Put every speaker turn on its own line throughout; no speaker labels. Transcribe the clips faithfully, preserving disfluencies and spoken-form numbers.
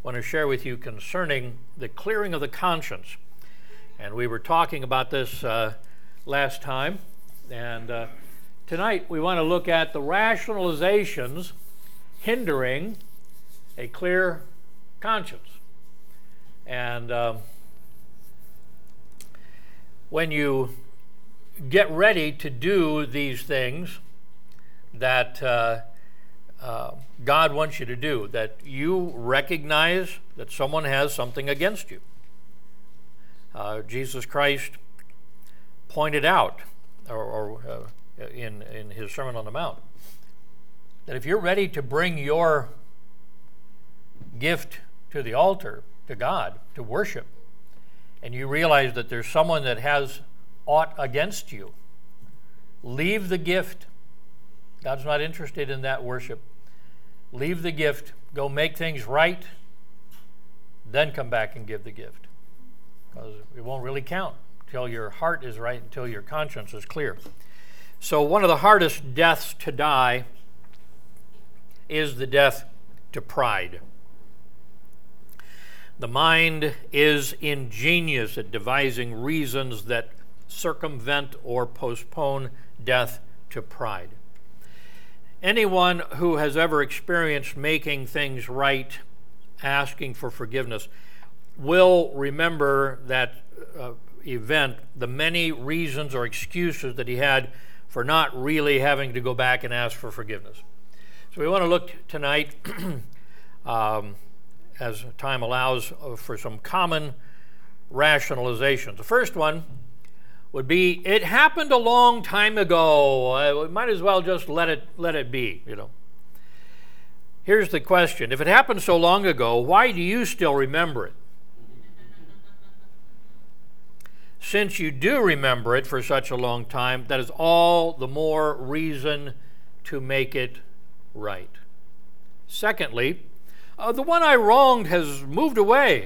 want to share with you concerning the clearing of the conscience. And we were talking about this uh, last time. And uh, tonight we want to look at the rationalizations hindering a clear conscience. And uh, when you get ready to do these things that uh, uh, God wants you to do, that you recognize that someone has something against you. Uh, Jesus Christ pointed out, or, or uh, in, in his Sermon on the Mount, that if you're ready to bring your gift to the altar, to God, to worship, and you realize that there's someone that has aught against you, leave the gift. God's not interested in that worship. Leave the gift, go make things right, then come back and give the gift. Because it won't really count until your heart is right, until your conscience is clear. So one of the hardest deaths to die is the death to pride. The mind is ingenious at devising reasons that circumvent or postpone death to pride. Anyone who has ever experienced making things right, asking for forgiveness, will remember that uh, event, the many reasons or excuses that he had for not really having to go back and ask for forgiveness. So we want to look tonight, um, as time allows, uh, for some common rationalizations. The first one would be, it happened a long time ago. Uh, we might as well just let it let it be, you know. Here's the question. If it happened so long ago, why do you still remember it? Since you do remember it for such a long time, that is all the more reason to make it right. Secondly, uh, the one I wronged has moved away.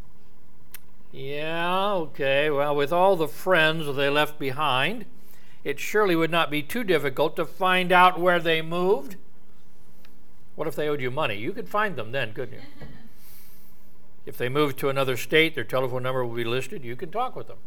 Yeah, okay, well, with all the friends they left behind, it surely would not be too difficult to find out where they moved. What if they owed you money? You could find them then, couldn't you? If they moved to another state, their telephone number will be listed. You can talk with them.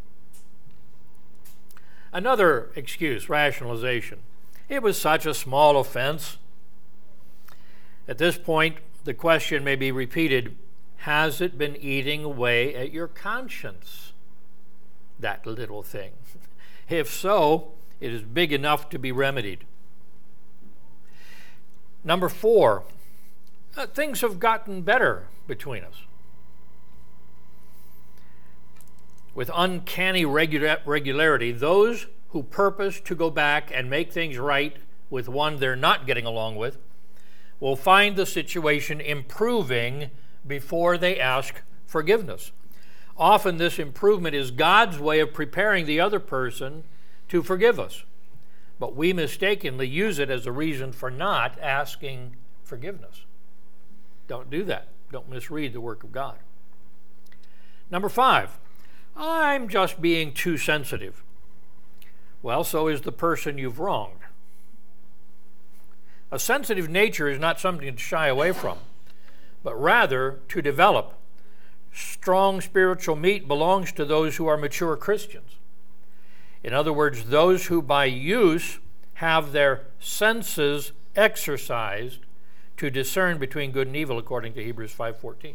Another excuse, rationalization. It was such a small offense. At this point, the question may be repeated. Has it been eating away at your conscience, that little thing? If so, it is big enough to be remedied. Number four, uh, things have gotten better between us. With uncanny regular, regularity, those who purpose to go back and make things right with one they're not getting along with will find the situation improving before they ask forgiveness. Often this improvement is God's way of preparing the other person to forgive us. But we mistakenly use it as a reason for not asking forgiveness. Don't do that. Don't misread the work of God. Number five, I'm just being too sensitive. Well, so is the person you've wronged. A sensitive nature is not something to shy away from, but rather to develop. Strong spiritual meat belongs to those who are mature Christians. In other words, those who by use have their senses exercised to discern between good and evil, according to Hebrews five fourteen.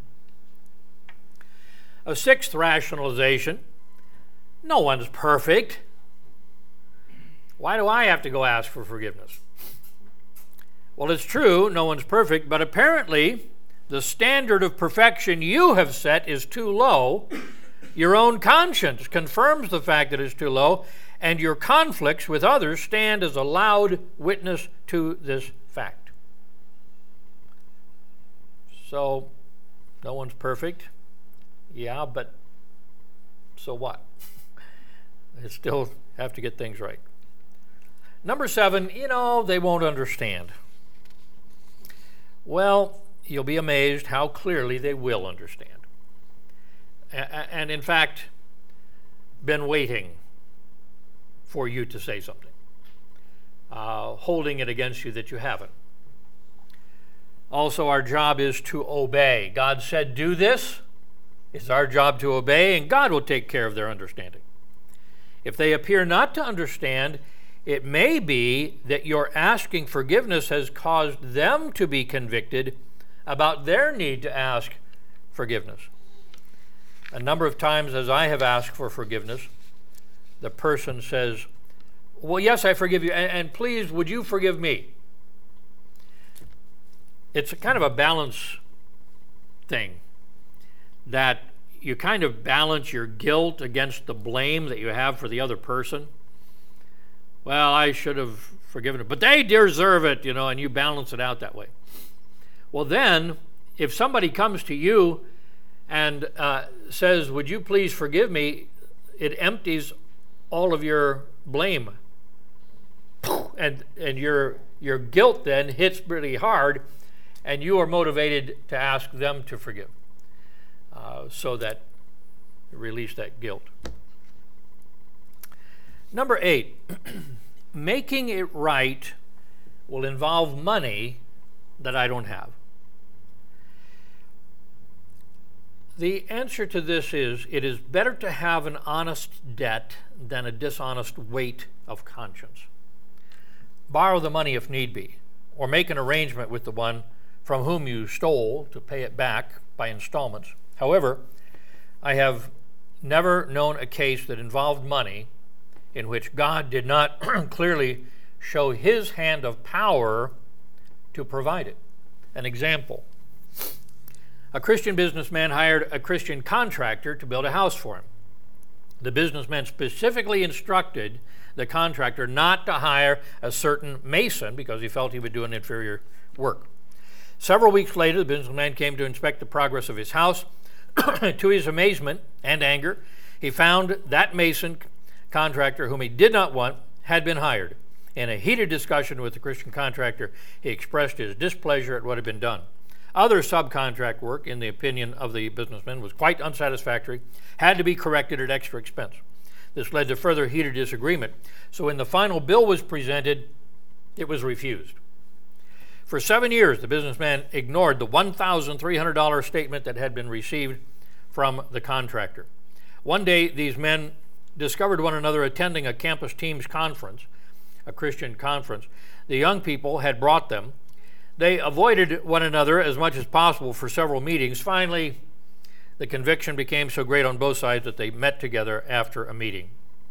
A sixth rationalization, no one's perfect. Why do I have to go ask for forgiveness? Well, it's true, no one's perfect, but apparently the standard of perfection you have set is too low. Your own conscience confirms the fact that it's too low, and your conflicts with others stand as a loud witness to this fact. So, no one's perfect. Yeah, but so what? I still have to get things right. Number seven, you know, they won't understand. Well, you'll be amazed how clearly they will understand. And in fact, been waiting for you to say something, uh, holding it against you that you haven't. Also, our job is to obey. God said, do this. It's our job to obey, and God will take care of their understanding. If they appear not to understand, it may be that your asking forgiveness has caused them to be convicted about their need to ask forgiveness. A number of times as I have asked for forgiveness, the person says, well, yes, I forgive you, and, and please, would you forgive me? It's a kind of a balance thing, that you kind of balance your guilt against the blame that you have for the other person. Well, I should have forgiven it, but they deserve it, you know, and you balance it out that way. Well, then, if somebody comes to you and uh, says, would you please forgive me, it empties all of your blame. And and your your guilt then hits pretty hard, and you are motivated to ask them to forgive, uh, so that you release that guilt. Number eight, making it right will involve money that I don't have. The answer to this is, it is better to have an honest debt than a dishonest weight of conscience. Borrow the money if need be, or make an arrangement with the one from whom you stole to pay it back by installments. However, I have never known a case that involved money in which God did not clearly show his hand of power to provide it. An example: a Christian businessman hired a Christian contractor to build a house for him. The businessman specifically instructed the contractor not to hire a certain mason because he felt he would do an inferior work. Several weeks later, the businessman came to inspect the progress of his house. To his amazement and anger, he found that mason contractor, whom he did not want, had been hired. In a heated discussion with the Christian contractor, he expressed his displeasure at what had been done. Other subcontract work, in the opinion of the businessman, was quite unsatisfactory, had to be corrected at extra expense. This led to further heated disagreement. So when the final bill was presented, it was refused. For seven years, the businessman ignored the one thousand three hundred dollars statement that had been received from the contractor. One day, these men discovered one another attending a campus teams conference, a Christian conference. The young people had brought them. They avoided one another as much as possible for several meetings. Finally, the conviction became so great on both sides that they met together after a meeting.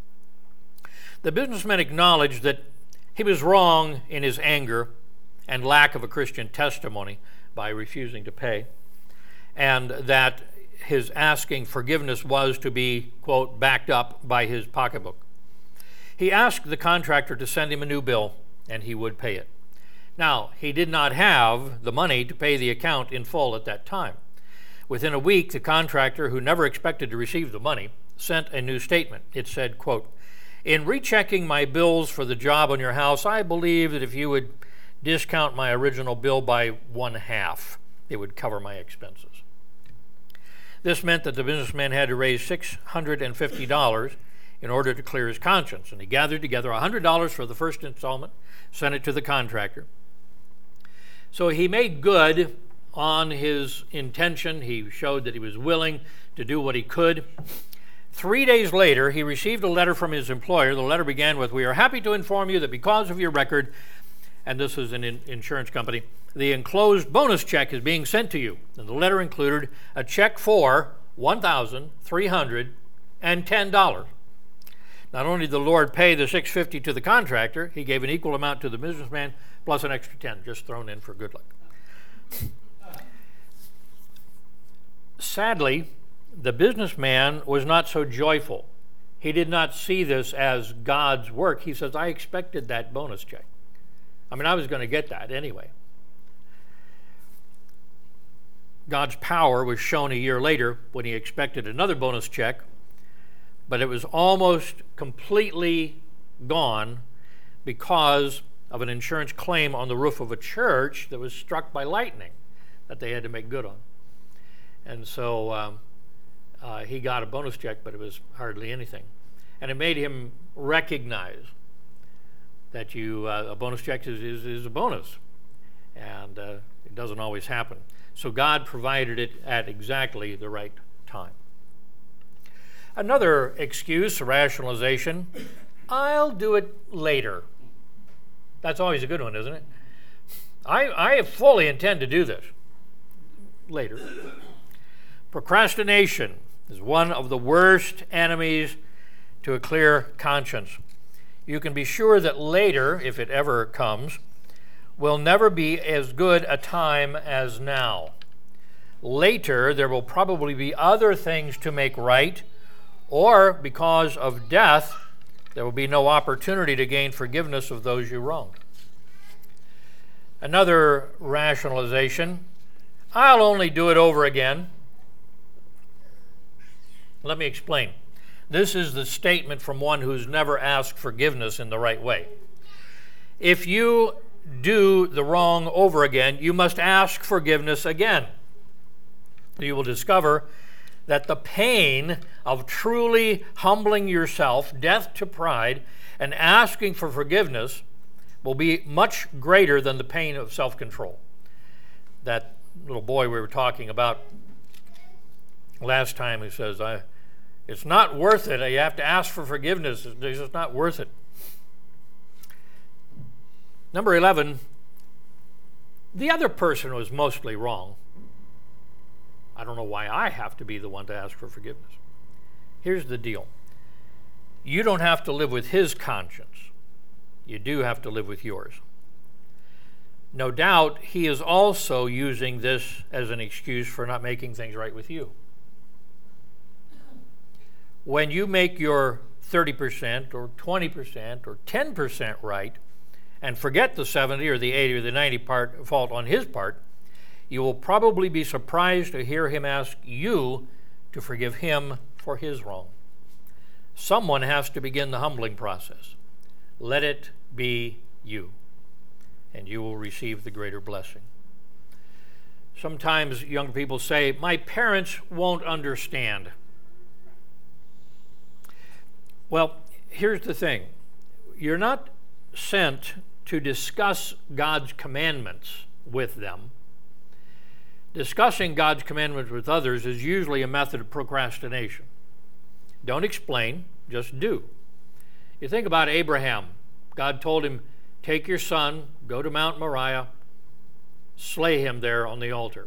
The businessman acknowledged that he was wrong in his anger and lack of a Christian testimony by refusing to pay, and that his asking forgiveness was to be, quote, backed up by his pocketbook. He asked the contractor to send him a new bill, and he would pay it. Now, he did not have the money to pay the account in full at that time. Within a week, the contractor, who never expected to receive the money, sent a new statement. It said, quote, in rechecking my bills for the job on your house, I believe that if you would discount my original bill by one half, it would cover my expenses. This meant that the businessman had to raise six hundred fifty dollars in order to clear his conscience, and he gathered together one hundred dollars for the first installment, sent it to the contractor. So he made good on his intention. He showed that he was willing to do what he could. Three days later, he received a letter from his employer. The letter began with, we are happy to inform you that because of your record, and this is an in- insurance company, the enclosed bonus check is being sent to you. And the letter included a check for one thousand three hundred ten dollars. Not only did the Lord pay the six hundred fifty dollars to the contractor, he gave an equal amount to the businessman, plus an extra ten, just thrown in for good luck. Sadly, the businessman was not so joyful. He did not see this as God's work. He says, I expected that bonus check. I mean, I was going to get that anyway. God's power was shown a year later when he expected another bonus check, but it was almost completely gone because of an insurance claim on the roof of a church that was struck by lightning that they had to make good on. And so um, uh, he got a bonus check, but it was hardly anything. And it made him recognize that you uh, a bonus check is, is, is a bonus. and uh, it doesn't always happen. So God provided it at exactly the right time. Another excuse, rationalization, I'll do it later. That's always a good one, isn't it? I, I fully intend to do this later. Procrastination is one of the worst enemies to a clear conscience. You can be sure that later, if it ever comes, will never be as good a time as now. Later, there will probably be other things to make right, or because of death, there will be no opportunity to gain forgiveness of those you wronged. Another rationalization, I'll only do it over again. Let me explain. This is the statement from one who's never asked forgiveness in the right way. If you do the wrong over again, you must ask forgiveness again. You will discover that the pain of truly humbling yourself, death to pride, and asking for forgiveness will be much greater than the pain of self-control. That little boy we were talking about last time, he says, I, it's not worth it. You have to ask for forgiveness. It's just not worth it. Number eleven, the other person was mostly wrong. I don't know why I have to be the one to ask for forgiveness. Here's the deal. You don't have to live with his conscience. You do have to live with yours. No doubt he is also using this as an excuse for not making things right with you. When you make your thirty percent or twenty percent or ten percent right and forget the seventy or the eighty or the ninety part fault on his part, you will probably be surprised to hear him ask you to forgive him for his wrong. Someone has to begin the humbling process. Let it be you, and you will receive the greater blessing. Sometimes young people say, my parents won't understand. Well, here's the thing. You're not sent to discuss God's commandments with them. Discussing God's commandments with others is usually a method of procrastination. Don't explain, just do. You think about Abraham. God told him, take your son, go to Mount Moriah, slay him there on the altar.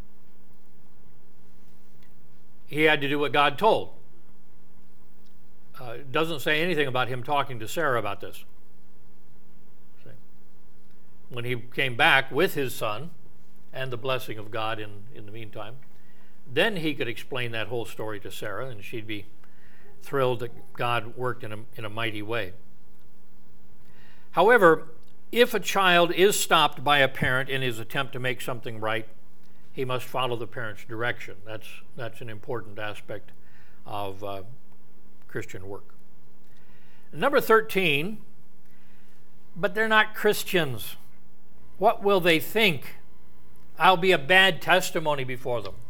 He had to do what God told. Uh, it doesn't say anything about him talking to Sarah about this. See? When he came back with his son, and the blessing of God in, in the meantime, then he could explain that whole story to Sarah, and she'd be thrilled that God worked in a, in a mighty way. However, if a child is stopped by a parent in his attempt to make something right, he must follow the parent's direction. That's, that's an important aspect of uh, Christian work. Number thirteen, but they're not Christians. What will they think? I'll be a bad testimony before them.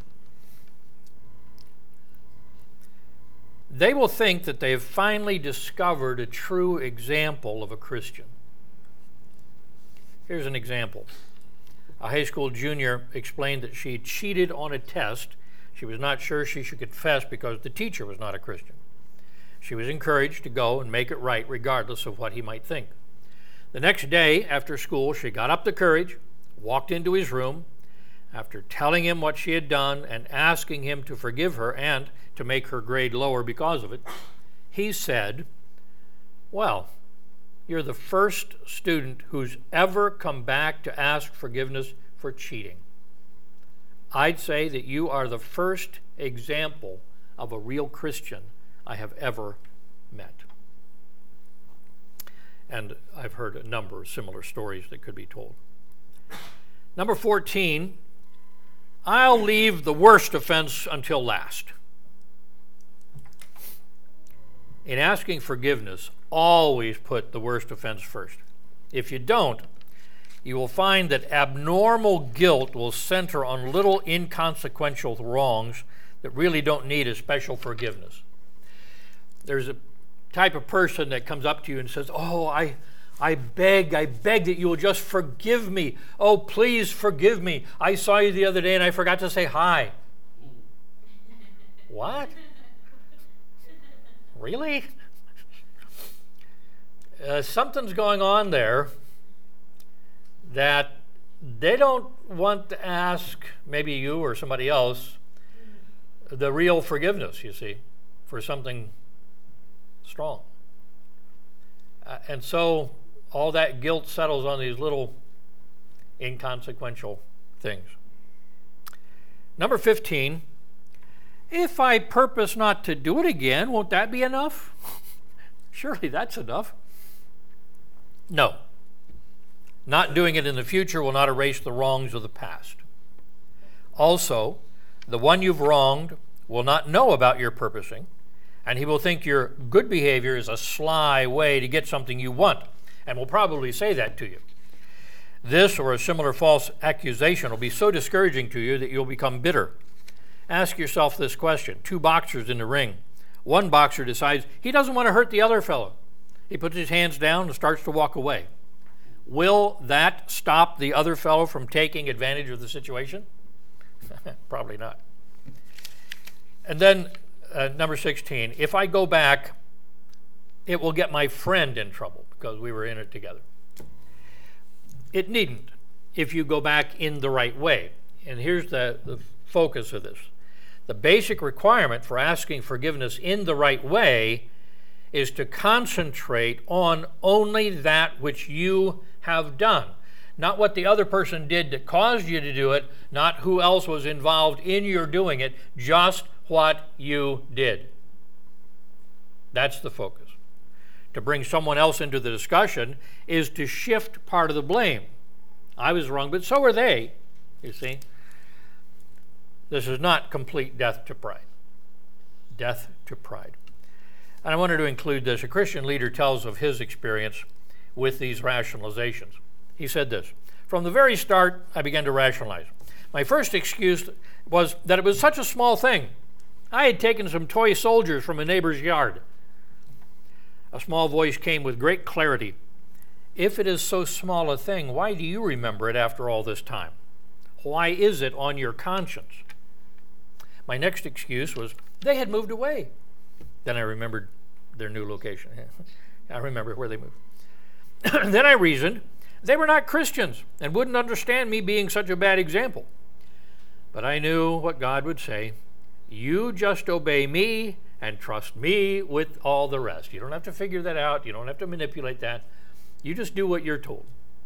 They will think that they have finally discovered a true example of a Christian. Here's an example. A high school junior explained that she cheated on a test. She was not sure she should confess because the teacher was not a Christian. She was encouraged to go and make it right regardless of what he might think. The next day after school, she got up the courage, walked into his room. After telling him what she had done and asking him to forgive her and to make her grade lower because of it, he said, well, you're the first student who's ever come back to ask forgiveness for cheating. I'd say that you are the first example of a real Christian I have ever met. And I've heard a number of similar stories that could be told. Number fourteen, I'll leave the worst offense until last. In asking forgiveness, always put the worst offense first. If you don't, you will find that abnormal guilt will center on little inconsequential wrongs that really don't need a special forgiveness. There's a type of person that comes up to you and says, oh, I, I beg, I beg that you will just forgive me. Oh, please forgive me. I saw you the other day and I forgot to say hi. What? Really? Uh, something's going on there that they don't want to ask, maybe you or somebody else, the real forgiveness, you see, for something strong. Uh, and so all that guilt settles on these little inconsequential things. Number fifteen, if I purpose not to do it again, won't that be enough? Surely that's enough. No. Not doing it in the future will not erase the wrongs of the past. Also, the one you've wronged will not know about your purposing, and he will think your good behavior is a sly way to get something you want, and will probably say that to you. This or a similar false accusation will be so discouraging to you that you'll become bitter. Ask yourself this question. Two boxers in the ring. One boxer decides he doesn't want to hurt the other fellow. He puts his hands down and starts to walk away. Will that stop the other fellow from taking advantage of the situation? Probably not. And then uh, number sixteen, if I go back, it will get my friend in trouble because we were in it together. It needn't if you go back in the right way. And here's the, the focus of this. The basic requirement for asking forgiveness in the right way is to concentrate on only that which you have done. Not what the other person did that caused you to do it, not who else was involved in your doing it, just what you did. That's the focus. To bring someone else into the discussion is to shift part of the blame. I was wrong, but so are they, you see. This is not complete death to pride. Death to pride. And I wanted to include this. A Christian leader tells of his experience with these rationalizations. He said this, from the very start, I began to rationalize. My first excuse was that it was such a small thing. I had taken some toy soldiers from a neighbor's yard. A small voice came with great clarity. If it is so small a thing, why do you remember it after all this time? Why is it on your conscience? My next excuse was they had moved away. Then I remembered their new location. I remember where they moved. Then I reasoned they were not Christians and wouldn't understand me being such a bad example. But I knew what God would say. You just obey me and trust me with all the rest. You don't have to figure that out. You don't have to manipulate that. You just do what you're told.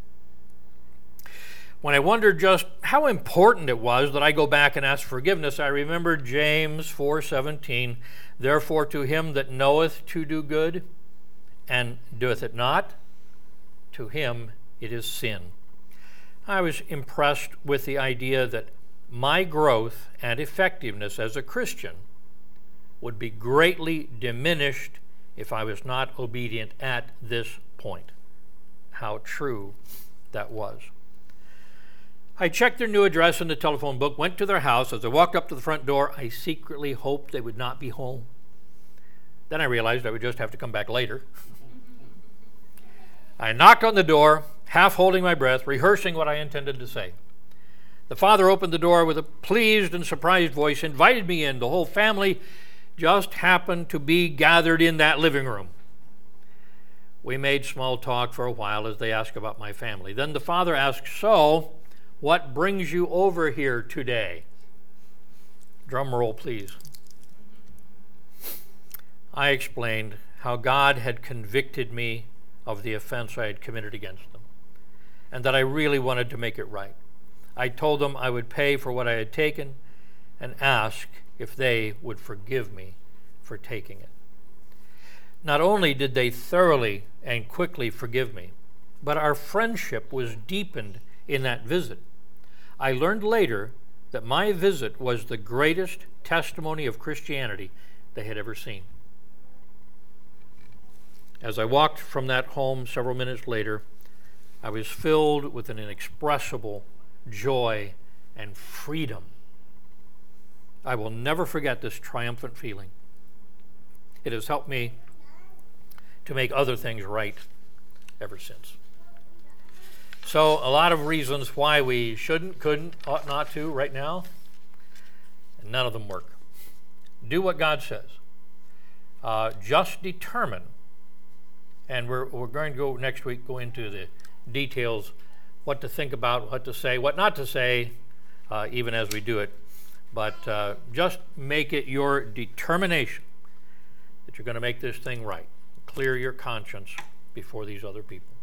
When I wondered just how important it was that I go back and ask forgiveness, I remembered James four seventeen. Therefore to him that knoweth to do good and doeth it not, to him it is sin. I was impressed with the idea that my growth and effectiveness as a Christian would be greatly diminished if I was not obedient at this point. How true that was. I checked their new address in the telephone book, went to their house. As I walked up to the front door, I secretly hoped they would not be home. Then I realized I would just have to come back later. I knocked on the door, half holding my breath, rehearsing what I intended to say. The father opened the door with a pleased and surprised voice, invited me in. The whole family just happened to be gathered in that living room. We made small talk for a while as they asked about my family. Then the father asked, so, what brings you over here today? Drum roll, please. I explained how God had convicted me of the offense I had committed against them, and that I really wanted to make it right. I told them I would pay for what I had taken and ask if they would forgive me for taking it. Not only did they thoroughly and quickly forgive me, but our friendship was deepened in that visit. I learned later that my visit was the greatest testimony of Christianity they had ever seen. As I walked from that home several minutes later, I was filled with an inexpressible joy and freedom. I will never forget this triumphant feeling. It has helped me to make other things right ever since. So a lot of reasons why we shouldn't, couldn't, ought not to right now, and none of them work. Do what God says. Uh, just determine, and we're, we're going to go next week, go into the details, what to think about, what to say, what not to say, uh, even as we do it. But uh, just make it your determination that you're going to make this thing right. Clear your conscience before these other people.